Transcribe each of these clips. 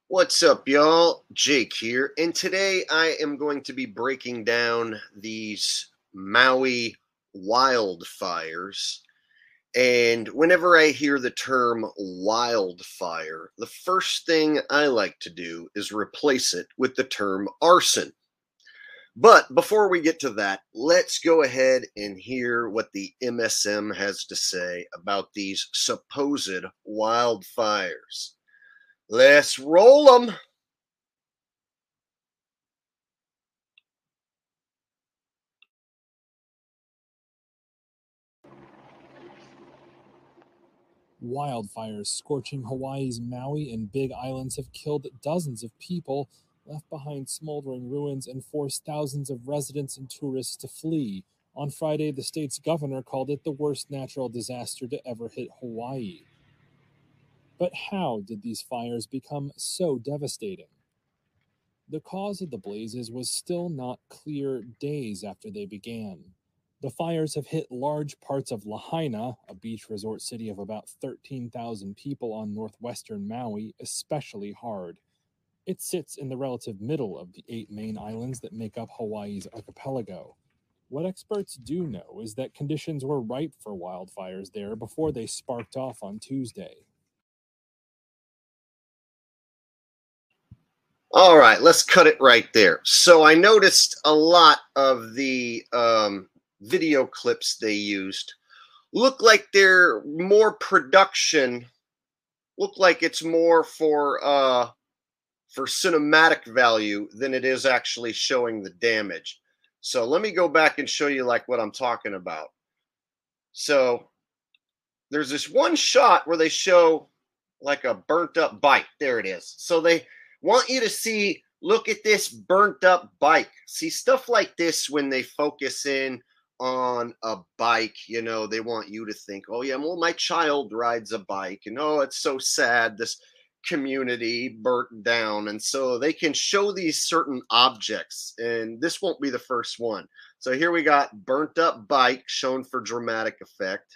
What's up, y'all? Jake here, and today I am going to be breaking down these Maui wildfires. And whenever I hear the term wildfire, the first thing I like to do is replace it with the term arson. But before we get to that, let's go ahead and hear what the MSM has to say about these supposed wildfires. Let's roll them. Wildfires scorching Hawaii's Maui and Big Islands have killed dozens of people, left behind smoldering ruins, and forced thousands of residents and tourists to flee. On Friday, the state's governor called it the worst natural disaster to ever hit Hawaii. But how did these fires become so devastating? The cause of the blazes was still not clear days after they began. The fires have hit large parts of Lahaina, a beach resort city of about 13,000 people on northwestern Maui, especially hard. It sits in the relative middle of the 8 main islands that make up Hawaii's archipelago. What experts do know is that conditions were ripe for wildfires there before they sparked off on Tuesday. All right, let's cut it right there. So I noticed a lot of the video clips they used look like they're more production, look like it's more for cinematic value than it is actually showing the damage. So let me go back and show you like what I'm talking about. So there's this one shot where they show like a burnt up bike. There it is. So they want you to see, look at this burnt up bike. See, stuff like this, when they focus in on a bike, you know, they want you to think, oh yeah, well, my child rides a bike, and oh, it's so sad, this community burnt down. And so they can show these certain objects, and this won't be the first one. So here we got burnt up bike shown for dramatic effect.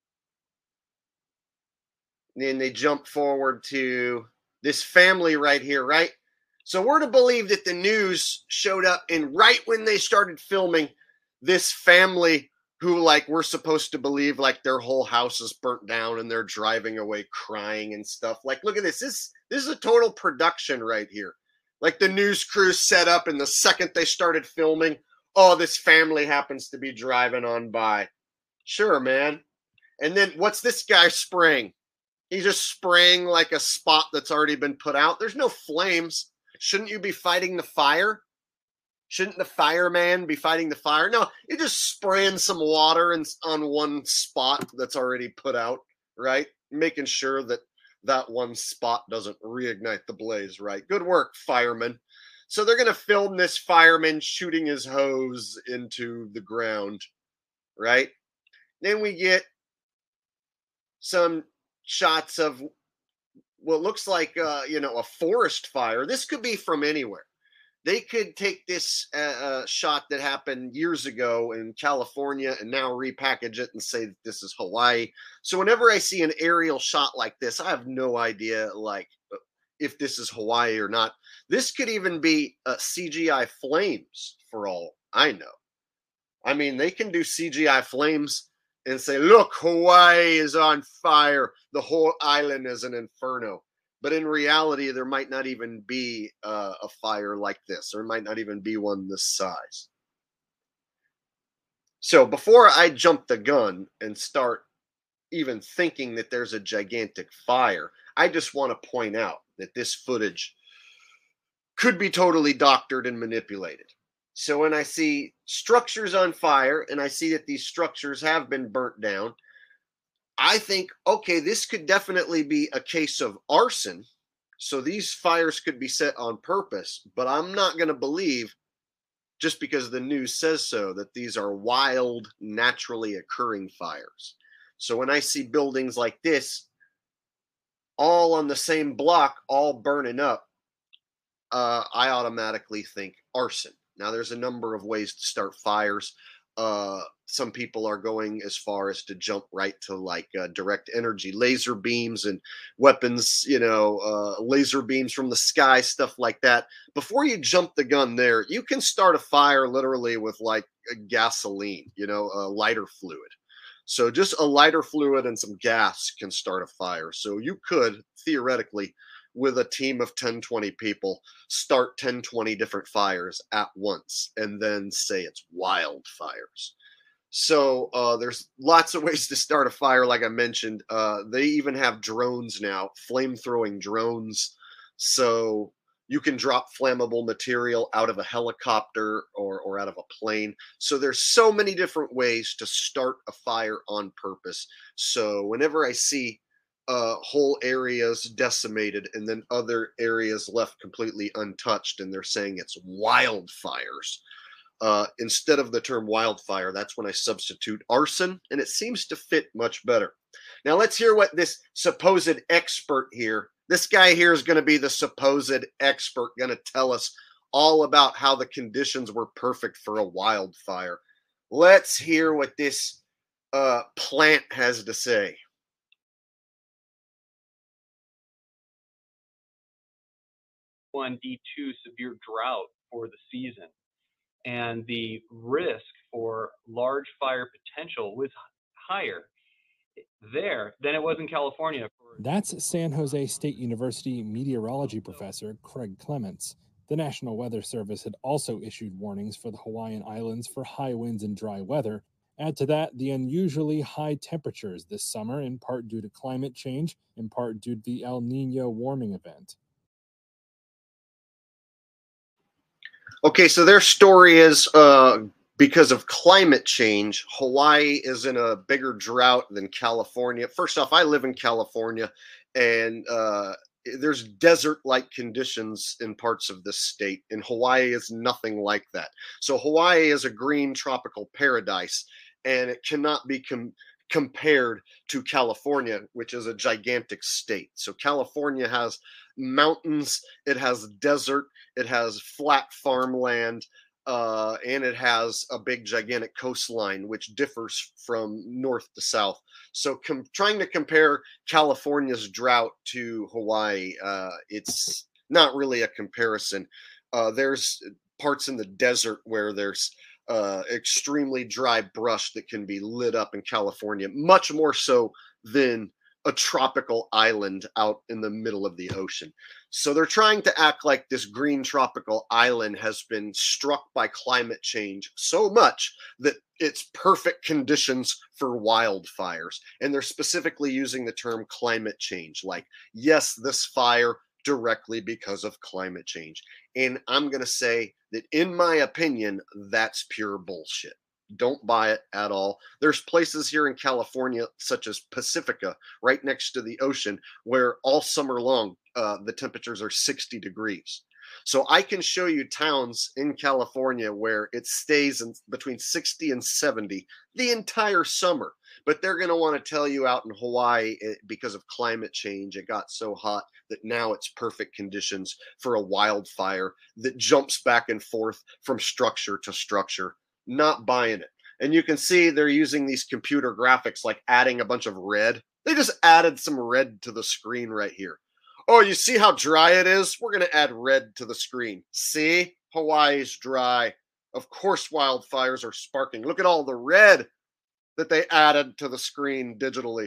Then they jump forward to this family right here, right? So we're to believe that the news showed up, and right when they started filming, this family who, like, we're supposed to believe like their whole house is burnt down and they're driving away crying and stuff. Like, look at this. This is a total production right here. Like, the news crew set up, and the second they started filming, oh, this family happens to be driving on by. Sure, man. And then what's this guy spraying? He's just spraying like a spot that's already been put out. There's no flames. Shouldn't you be fighting the fire? Shouldn't the fireman be fighting the fire? No, you're just spraying some water on one spot that's already put out, right? Making sure that that one spot doesn't reignite the blaze, right? Good work, fireman. So they're going to film this fireman shooting his hose into the ground, right? Then we get some shots of what looks like a forest fire. This could be from anywhere. They could take this shot that happened years ago in California and now repackage it and say that this is Hawaii. So whenever I see an aerial shot like this, I have no idea like if this is Hawaii or not. This could even be CGI flames for all I know. I mean, they can do CGI flames and say, look, Hawaii is on fire. The whole island is an inferno. But in reality, there might not even be a fire like this. There might not even be one this size. So before I jump the gun and start even thinking that there's a gigantic fire, I just want to point out that this footage could be totally doctored and manipulated. So when I see structures on fire and I see that these structures have been burnt down, I think, okay, this could definitely be a case of arson. So these fires could be set on purpose, but I'm not going to believe, just because the news says so, that these are wild, naturally occurring fires. So when I see buildings like this, all on the same block, all burning up, I automatically think arson. Now, there's a number of ways to start fires. some people are going as far as to jump right to like direct energy laser beams and weapons, laser beams from the sky, stuff like that. Before you jump the gun there, you can start a fire literally with like gasoline, lighter fluid. So just a lighter fluid and some gas can start a fire. So you could theoretically, with a team of 10, 20 people, start 10, 20 different fires at once and then say it's wildfires. So there's lots of ways to start a fire, like I mentioned. They even have drones now, flame-throwing drones. So you can drop flammable material out of a helicopter or out of a plane. So there's so many different ways to start a fire on purpose. So whenever I see whole areas decimated and then other areas left completely untouched, and they're saying it's wildfires, instead of the term wildfire, that's when I substitute arson, and it seems to fit much better. Now let's hear what this supposed expert here, this guy here is going to be the supposed expert, going to tell us all about how the conditions were perfect for a wildfire. Let's hear what this plant has to say. D2 severe drought for the season, and the risk for large fire potential was higher there than it was in California. That's San Jose State University meteorology professor Craig Clements. The National Weather Service had also issued warnings for the Hawaiian Islands for high winds and dry weather. Add to that the unusually high temperatures this summer, in part due to climate change, in part due to the El Nino warming event. Okay, so their story is because of climate change, Hawaii is in a bigger drought than California. First off, I live in California, and there's desert-like conditions in parts of this state, and Hawaii is nothing like that. So Hawaii is a green tropical paradise, and it cannot be compared to California, which is a gigantic state. So California has mountains, it has desert, it has flat farmland, and it has a big gigantic coastline, which differs from north to south. So trying to compare California's drought to Hawaii, it's not really a comparison. There's parts in the desert where there's extremely dry brush that can be lit up in California, much more so than a tropical island out in the middle of the ocean. So they're trying to act like this green tropical island has been struck by climate change so much that it's perfect conditions for wildfires. And they're specifically using the term climate change, like, yes, this fire directly because of climate change. And I'm going to say that, in my opinion, that's pure bullshit. Don't buy it at all. There's places here in California, such as Pacifica, right next to the ocean, where all summer long the temperatures are 60 degrees. So I can show you towns in California where it stays in between 60 and 70 the entire summer. But they're going to want to tell you out in Hawaii, because of climate change, it got so hot that now it's perfect conditions for a wildfire that jumps back and forth from structure to structure. Not buying it. And you can see they're using these computer graphics, like adding a bunch of red. They just added some red to the screen right here. Oh, you see how dry it is? We're going to add red to the screen. See? Hawaii's dry. Of course wildfires are sparking. Look at all the red that they added to the screen digitally.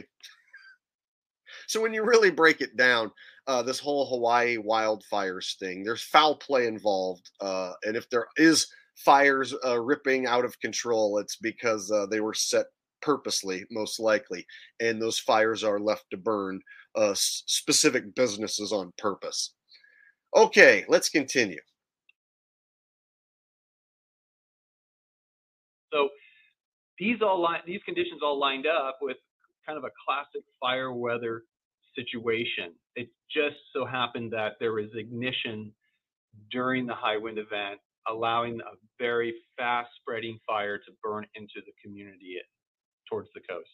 So when you really break it down, this whole Hawaii wildfires thing, there's foul play involved. And if there is fires ripping out of control, it's because they were set purposely, most likely, and those fires are left to burn specific businesses on purpose. Okay, let's continue. So these conditions all lined up with kind of a classic fire weather situation. It just so happened that there was ignition during the high wind event, allowing a very fast spreading fire to burn into the community towards the coast.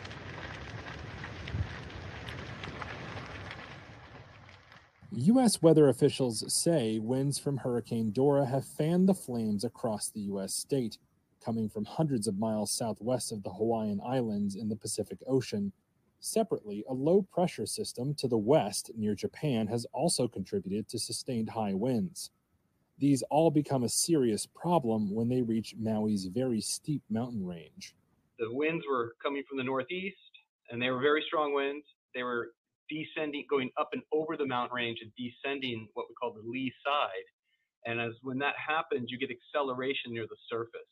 U.S. weather officials say winds from Hurricane Dora have fanned the flames across the U.S. state. coming from hundreds of miles southwest of the Hawaiian Islands in the Pacific Ocean. Separately, a low-pressure system to the west near Japan has also contributed to sustained high winds. These all become a serious problem when they reach Maui's very steep mountain range. The winds were coming from the northeast, and they were very strong winds. They were descending, going up and over the mountain range and descending what we call the lee side. And when that happens, you get acceleration near the surface.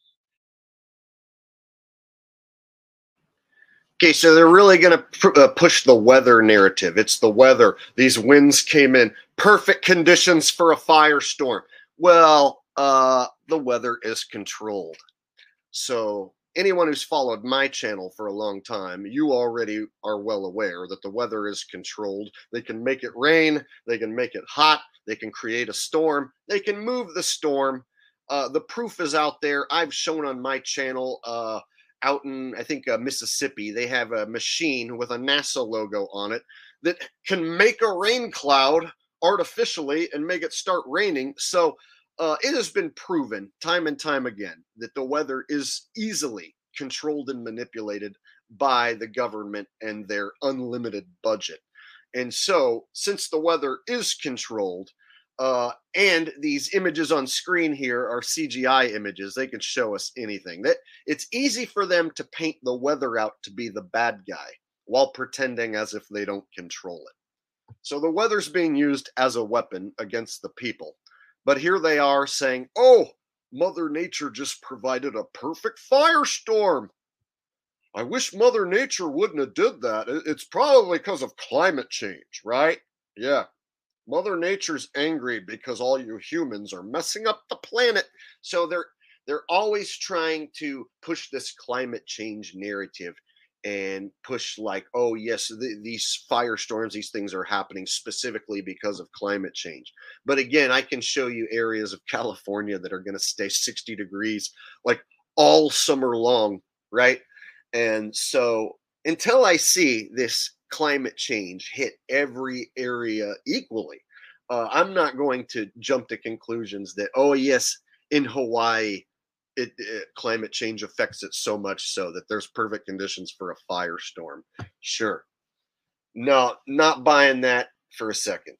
Okay, so they're really going to push the weather narrative. It's the weather. These winds came in. Perfect conditions for a firestorm. Well, the weather is controlled. So anyone who's followed my channel for a long time, you already are well aware that the weather is controlled. They can make it rain. They can make it hot. They can create a storm. They can move the storm. The proof is out there. I've shown on my channel out in, I think, Mississippi, they have a machine with a NASA logo on it that can make a rain cloud artificially and make it start raining. So it has been proven time and time again that the weather is easily controlled and manipulated by the government and their unlimited budget. And so since the weather is controlled, and these images on screen here are CGI images, they can show us anything. That it's easy for them to paint the weather out to be the bad guy while pretending as if they don't control it. So the weather's being used as a weapon against the people. But here they are saying, oh, Mother Nature just provided a perfect firestorm. I wish Mother Nature wouldn't have did that. It's probably because of climate change, right? Yeah. Mother Nature's angry because all you humans are messing up the planet. So they're always trying to push this climate change narrative and push like, oh yes, these firestorms, these things are happening specifically because of climate change. But again, I can show you areas of California that are going to stay 60 degrees like all summer long, right? And so until I see this climate change hit every area equally, I'm not going to jump to conclusions that, oh yes, in Hawaii, climate change affects it so much so that there's perfect conditions for a firestorm. Sure. No, not buying that for a second.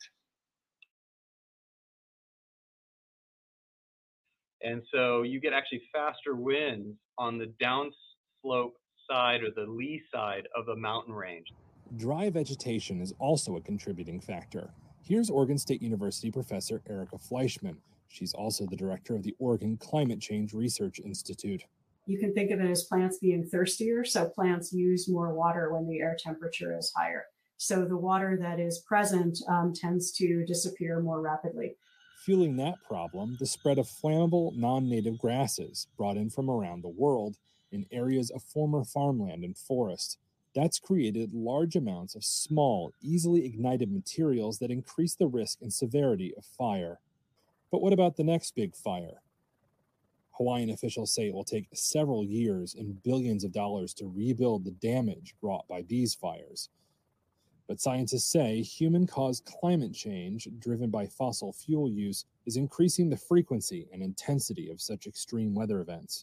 And so you get actually faster winds on the downslope side or the lee side of a mountain range. Dry vegetation is also a contributing factor. Here's Oregon State University professor Erica Fleischman. She's also the director of the Oregon Climate Change Research Institute. You can think of it as plants being thirstier. So plants use more water when the air temperature is higher. So the water that is present tends to disappear more rapidly. Fueling that problem, the spread of flammable non-native grasses brought in from around the world in areas of former farmland and forest. That's created large amounts of small, easily ignited materials that increase the risk and severity of fire. But what about the next big fire? Hawaiian officials say it will take several years and billions of dollars to rebuild the damage wrought by these fires. But scientists say human-caused climate change, driven by fossil fuel use, is increasing the frequency and intensity of such extreme weather events.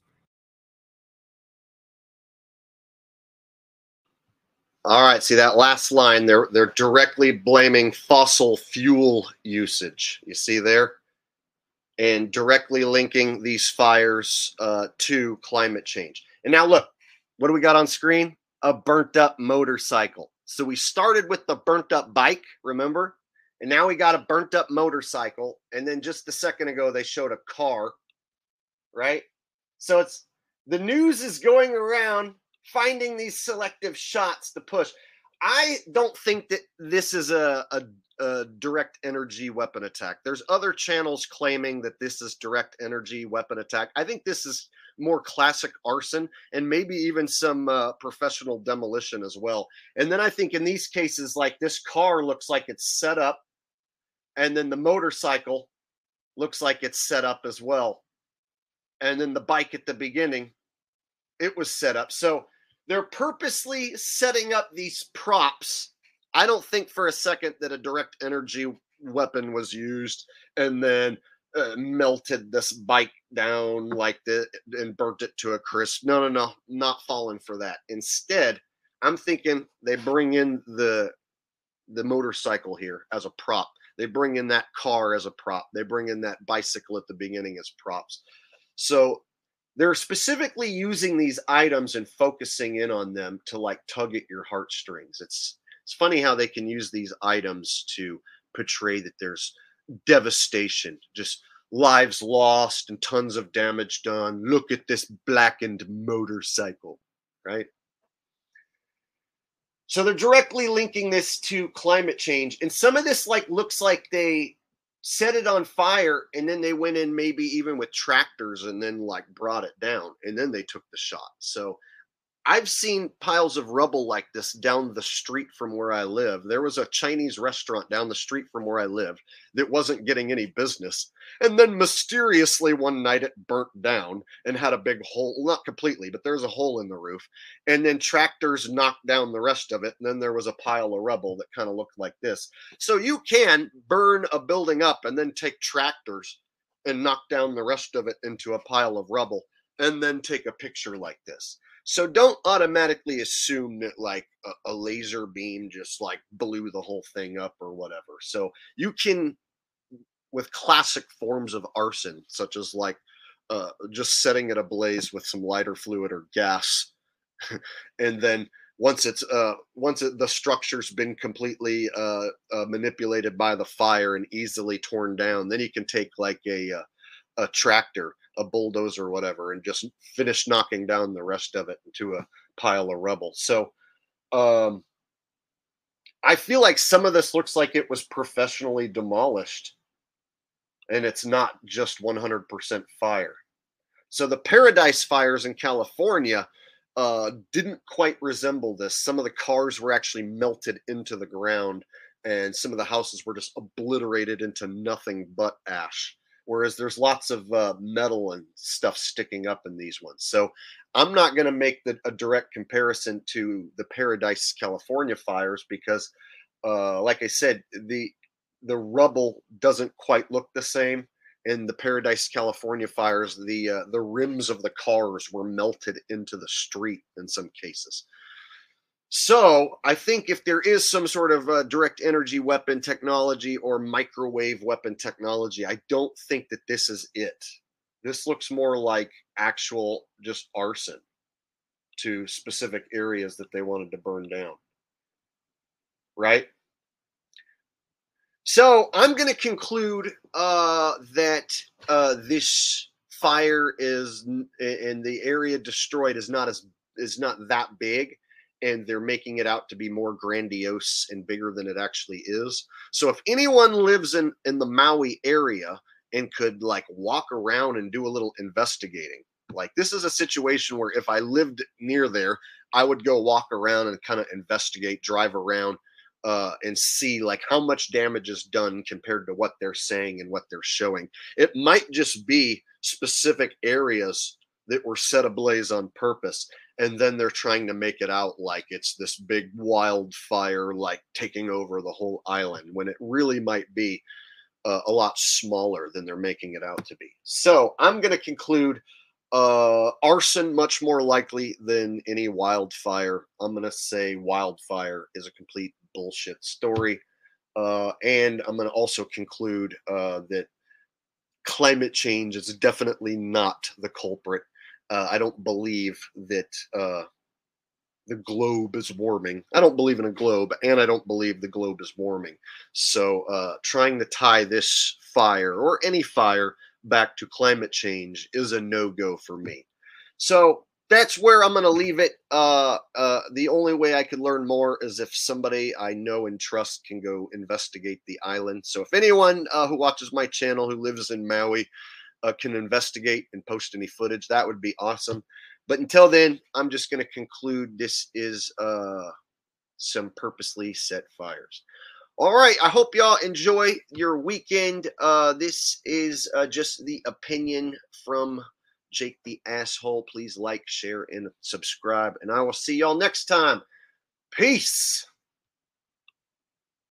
All right, see that last line, they're directly blaming fossil fuel usage. You see there? And directly linking these fires to climate change. And now look, what do we got on screen? A burnt up motorcycle. So we started with the burnt up bike, remember? And now we got a burnt up motorcycle. And then just a second ago, they showed a car, right? So it's the news is going around finding these selective shots to push. I don't think that this is a direct energy weapon attack. There's other channels claiming that this is direct energy weapon attack. I think this is more classic arson and maybe even some professional demolition as well. And then I think in these cases, like this car looks like it's set up, and then the motorcycle looks like it's set up as well. And then the bike at the beginning, it was set up. So they're purposely setting up these props. I don't think for a second that a direct energy weapon was used and then melted this bike down like this and burnt it to a crisp. No, not falling for that. Instead, I'm thinking they bring in the motorcycle here as a prop. They bring in that car as a prop. They bring in that bicycle at the beginning as props. So they're specifically using these items and focusing in on them to like tug at your heartstrings. It's funny how they can use these items to portray that there's devastation, just lives lost and tons of damage done. Look at this blackened motorcycle, right? So they're directly linking this to climate change. And some of this like looks like they set it on fire and then they went in maybe even with tractors and then like brought it down and then they took the shot. So I've seen piles of rubble like this down the street from where I live. There was a Chinese restaurant down the street from where I lived that wasn't getting any business. And then mysteriously one night it burnt down and had a big hole, not completely, but there's a hole in the roof. And then tractors knocked down the rest of it. And then there was a pile of rubble that kind of looked like this. So you can burn a building up and then take tractors and knock down the rest of it into a pile of rubble and then take a picture like this. So don't automatically assume that like a laser beam just like blew the whole thing up or whatever. So you can, with classic forms of arson, such as like just setting it ablaze with some lighter fluid or gas, and then once the structure's been completely manipulated by the fire and easily torn down, then you can take like a tractor, a bulldozer or whatever, and just finish knocking down the rest of it into a pile of rubble. So I feel like some of this looks like it was professionally demolished and it's not just 100% fire. So the Paradise fires in California didn't quite resemble this. Some of the cars were actually melted into the ground and some of the houses were just obliterated into nothing but ash. Whereas there's lots of metal and stuff sticking up in these ones. So I'm not going to make a direct comparison to the Paradise, California fires because, like I said, the rubble doesn't quite look the same. In the Paradise, California fires, the rims of the cars were melted into the street in some cases. So I think if there is some sort of direct energy weapon technology or microwave weapon technology, I don't think that this is it. This looks more like actual just arson to specific areas that they wanted to burn down. Right? So I'm going to conclude that this fire is and the area destroyed is not that big. And they're making it out to be more grandiose and bigger than it actually is. So if anyone lives in the Maui area and could like walk around and do a little investigating, like this is a situation where if I lived near there, I would go walk around and kind of investigate, drive around and see like how much damage is done compared to what they're saying and what they're showing. It might just be specific areas that were set ablaze on purpose. And then they're trying to make it out like it's this big wildfire, like taking over the whole island, when it really might be a lot smaller than they're making it out to be. So I'm going to conclude arson much more likely than any wildfire. I'm going to say wildfire is a complete bullshit story. And I'm going to also conclude that climate change is definitely not the culprit. I don't believe that the globe is warming. I don't believe in a globe, and I don't believe the globe is warming. So trying to tie this fire or any fire back to climate change is a no-go for me. So that's where I'm going to leave it. The only way I could learn more is if somebody I know and trust can go investigate the island. So if anyone who watches my channel who lives in Maui can investigate and post any footage, that would be awesome. But until then, I'm just going to conclude this is some purposely set fires. All right, I hope y'all enjoy your weekend. This is just the opinion from Jake the Asshole. Please like, share, and subscribe, and I will see y'all next time. Peace.